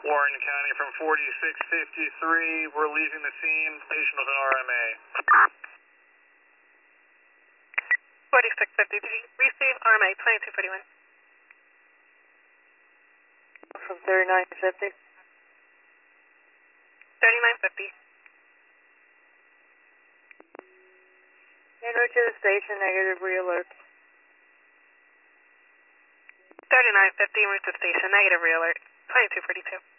Warren County from 4653, we're leaving the scene, patient with an RMA. 4653, receive RMA 2241. From 3950. 3950. En route to the station, negative re-alert. 3950, route to station, negative re-alert, 2242.